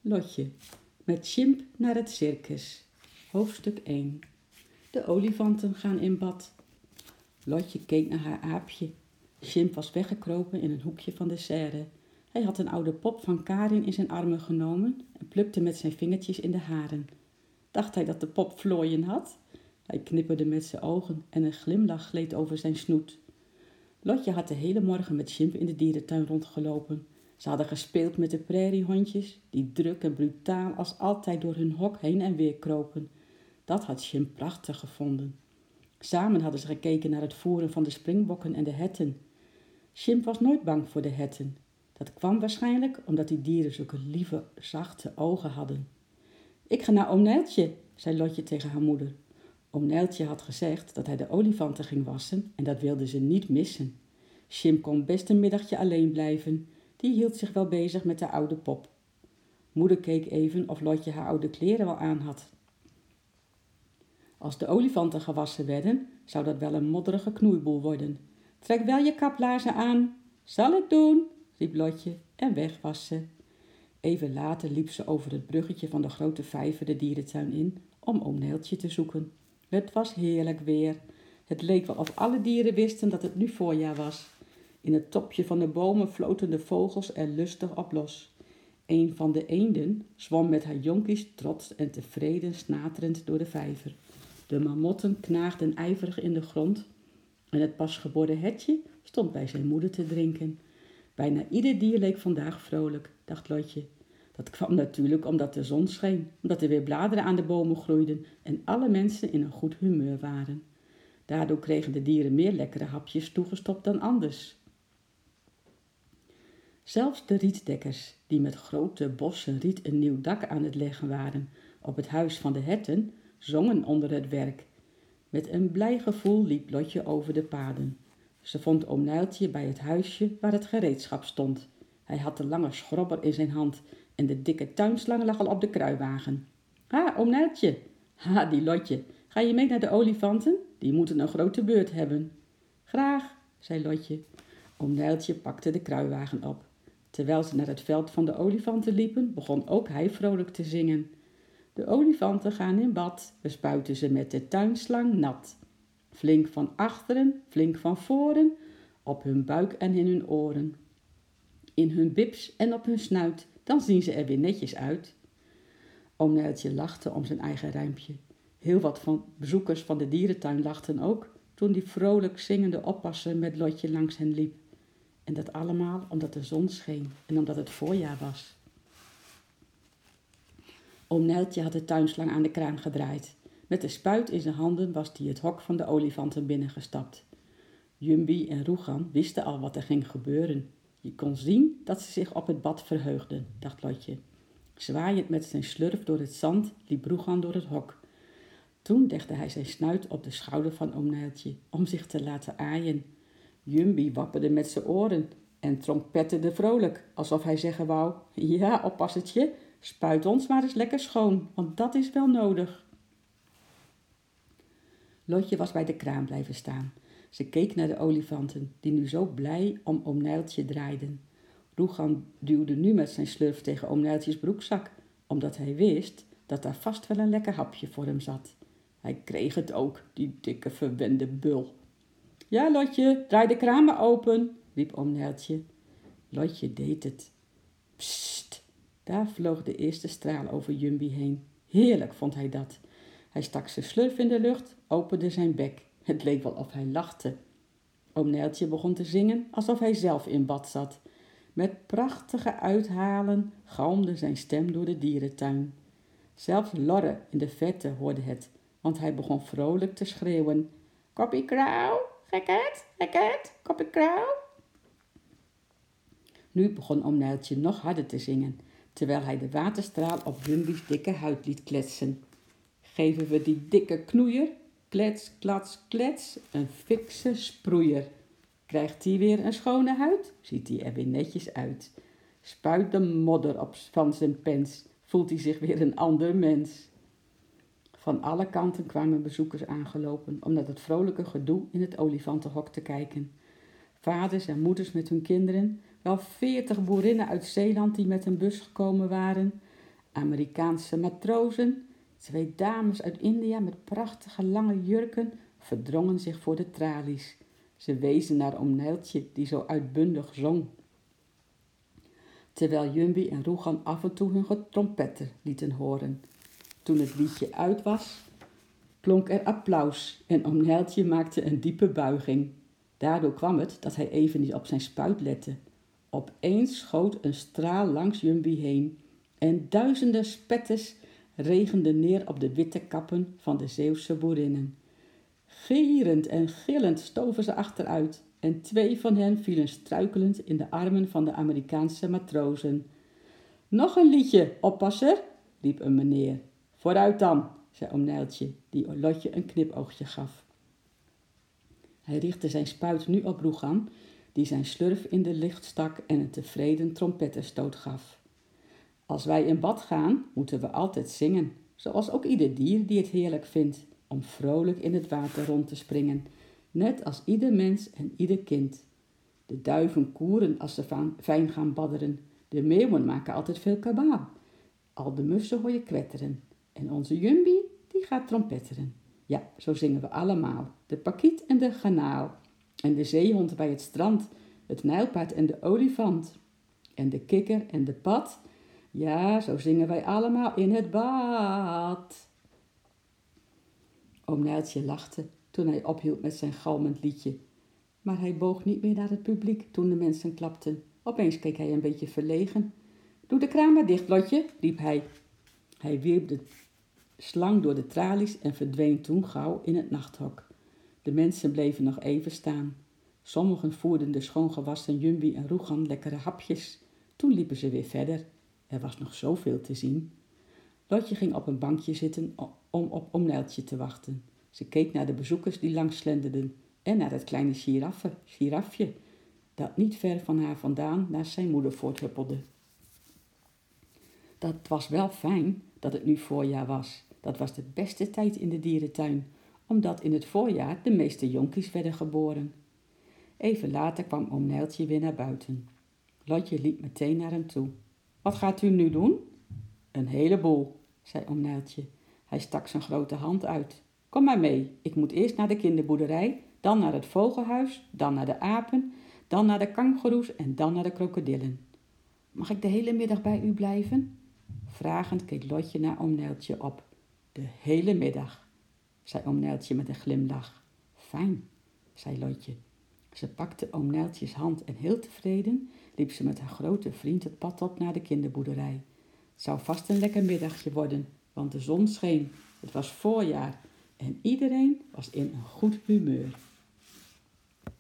Lotje, met Sjimp naar het circus. Hoofdstuk 1. De olifanten gaan in bad. Lotje keek naar haar aapje. Sjimp was weggekropen in een hoekje van de serre. Hij had een oude pop van Karin in zijn armen genomen en plukte met zijn vingertjes in de haren. Dacht hij dat de pop vlooien had? Hij knipperde met zijn ogen en een glimlach gleed over zijn snoet. Lotje had de hele morgen met Sjimp in de dierentuin rondgelopen. Ze hadden gespeeld met de prairiehondjes, die druk en brutaal als altijd door hun hok heen en weer kropen. Dat had Sjimp prachtig gevonden. Samen hadden ze gekeken naar het voeren van de springbokken en de herten. Sjimp was nooit bang voor de herten. Dat kwam waarschijnlijk omdat die dieren zulke lieve, zachte ogen hadden. Ik ga naar oom Nijltje, zei Lotje tegen haar moeder. Oom Nijltje had gezegd dat hij de olifanten ging wassen en dat wilde ze niet missen. Sjimp kon best een middagje alleen blijven. Die hield zich wel bezig met de oude pop. Moeder keek even of Lotje haar oude kleren wel aan had. Als de olifanten gewassen werden, zou dat wel een modderige knoeiboel worden. Trek wel je kaplaarzen aan. Zal ik doen, riep Lotje en weg was ze. Even later liep ze over het bruggetje van de grote vijver de dierentuin in om oom Nijltje te zoeken. Het was heerlijk weer. Het leek wel of alle dieren wisten dat het nu voorjaar was. In het topje van de bomen floten de vogels er lustig op los. Een van de eenden zwom met haar jonkies trots en tevreden snaterend door de vijver. De marmotten knaagden ijverig in de grond en het pasgeboren hertje stond bij zijn moeder te drinken. Bijna ieder dier leek vandaag vrolijk, dacht Lotje. Dat kwam natuurlijk omdat de zon scheen, omdat er weer bladeren aan de bomen groeiden en alle mensen in een goed humeur waren. Daardoor kregen de dieren meer lekkere hapjes toegestopt dan anders. Zelfs de rietdekkers, die met grote bossen riet een nieuw dak aan het leggen waren op het huis van de herten, zongen onder het werk. Met een blij gevoel liep Lotje over de paden. Ze vond oom Nijltje bij het huisje waar het gereedschap stond. Hij had de lange schrobber in zijn hand en de dikke tuinslang lag al op de kruiwagen. Ha, oom Nijltje! Ha, die Lotje! Ga je mee naar de olifanten? Die moeten een grote beurt hebben. Graag, zei Lotje. Oom Nijltje pakte de kruiwagen op. Terwijl ze naar het veld van de olifanten liepen, begon ook hij vrolijk te zingen. De olifanten gaan in bad, we spuiten ze met de tuinslang nat. Flink van achteren, flink van voren, op hun buik en in hun oren. In hun bips en op hun snuit, dan zien ze er weer netjes uit. Oom Nijltje lachte om zijn eigen rijmpje. Heel wat van bezoekers van de dierentuin lachten ook, toen die vrolijk zingende oppasser met Lotje langs hen liep. En dat allemaal omdat de zon scheen en omdat het voorjaar was. Oom Nijltje had de tuinslang aan de kraan gedraaid. Met de spuit in zijn handen was hij het hok van de olifanten binnengestapt. Jumbi en Roegan wisten al wat er ging gebeuren. Je kon zien dat ze zich op het bad verheugden, dacht Lotje. Zwaaiend met zijn slurf door het zand liep Roegan door het hok. Toen legde hij zijn snuit op de schouder van oom Nijltje om zich te laten aaien. Jumbi wapperde met zijn oren en trompetterde vrolijk, alsof hij zeggen wou: ja, oppassertje, spuit ons maar eens lekker schoon, want dat is wel nodig. Lotje was bij de kraan blijven staan. Ze keek naar de olifanten, die nu zo blij om oom Nijltje draaiden. Roegan duwde nu met zijn slurf tegen oom Nijltjes broekzak, omdat hij wist dat daar vast wel een lekker hapje voor hem zat. Hij kreeg het ook, die dikke verwende bul. Ja, Lotje, draai de kraan maar open, riep oom Nijltje. Lotje deed het. Psst, daar vloog de eerste straal over Jumbi heen. Heerlijk vond hij dat. Hij stak zijn slurf in de lucht, opende zijn bek. Het leek wel of hij lachte. Oom Nijltje begon te zingen alsof hij zelf in bad zat. Met prachtige uithalen galmde zijn stem door de dierentuin. Zelfs Lorre in de verte hoorde het, want hij begon vrolijk te schreeuwen. Koppie krauw, gekheid, koppie krauw. Nu begon oom Nijltje nog harder te zingen, terwijl hij de waterstraal op Jumbi's dikke huid liet kletsen. Geven we die dikke knoeier, klets, klats, klets, een fikse sproeier. Krijgt hij weer een schone huid, ziet hij er weer netjes uit. Spuit de modder op van zijn pens, voelt hij zich weer een ander mens. Van alle kanten kwamen bezoekers aangelopen om naar het vrolijke gedoe in het olifantenhok te kijken. Vaders en moeders met hun kinderen, wel 40 boerinnen uit Zeeland die met een bus gekomen waren, Amerikaanse matrozen, 2 dames uit India met prachtige lange jurken, verdrongen zich voor de tralies. Ze wezen naar oom Nijltje, die zo uitbundig zong. Terwijl Jumbi en Roegan af en toe hun trompetten lieten horen. Toen het liedje uit was, klonk er applaus en oom Nijltje maakte een diepe buiging. Daardoor kwam het dat hij even niet op zijn spuit lette. Opeens schoot een straal langs Jumbi heen en duizenden spettes regenden neer op de witte kappen van de Zeeuwse boerinnen. Gierend en gillend stoven ze achteruit en 2 van hen vielen struikelend in de armen van de Amerikaanse matrozen. Nog een liedje, oppasser, riep een meneer. Vooruit dan, zei oom Nijltje, die Lotje een knipoogje gaf. Hij richtte zijn spuit nu op Roegan, die zijn slurf in de lucht stak en een tevreden trompettenstoot gaf. Als wij in bad gaan, moeten we altijd zingen, zoals ook ieder dier die het heerlijk vindt, om vrolijk in het water rond te springen, net als ieder mens en ieder kind. De duiven koeren als ze fijn gaan badderen, de meeuwen maken altijd veel kabaal. Al de mussen hoor je kwetteren en onze Jumbi, die gaat trompetteren. Ja, zo zingen we allemaal, de pakiet en de garnaal, en de zeehond bij het strand, het nijlpaard en de olifant, en de kikker en de pad. Ja, zo zingen wij allemaal in het bad. Oom Nijltje lachte toen hij ophield met zijn galmend liedje. Maar hij boog niet meer naar het publiek toen de mensen klapten. Opeens keek hij een beetje verlegen. Doe de kraan maar dicht, Lotje, riep hij. Hij wierp de slang door de tralies en verdween toen gauw in het nachthok. De mensen bleven nog even staan. Sommigen voerden de schoongewassen Jumbi en Roegan lekkere hapjes. Toen liepen ze weer verder. Er was nog zoveel te zien. Lotje ging op een bankje zitten om op oom Nijltje te wachten. Ze keek naar de bezoekers die langs slenderden en naar het kleine girafje, dat niet ver van haar vandaan naast zijn moeder voorthuppelde. Dat was wel fijn dat het nu voorjaar was. Dat was de beste tijd in de dierentuin, omdat in het voorjaar de meeste jonkies werden geboren. Even later kwam oom Nijltje weer naar buiten. Lotje liep meteen naar hem toe. Wat gaat u nu doen? Een heleboel, zei oom Nijltje. Hij stak zijn grote hand uit. Kom maar mee, ik moet eerst naar de kinderboerderij, dan naar het vogelhuis, dan naar de apen, dan naar de kangoeroes en dan naar de krokodillen. Mag ik de hele middag bij u blijven? Vragend keek Lotje naar oom Nijltje op. De hele middag, zei oom Nijltje met een glimlach. Fijn, zei Lotje. Ze pakte oom Nijltjes hand en heel tevreden liep ze met haar grote vriend het pad op naar de kinderboerderij. Het zou vast een lekker middagje worden, want de zon scheen, het was voorjaar en iedereen was in een goed humeur.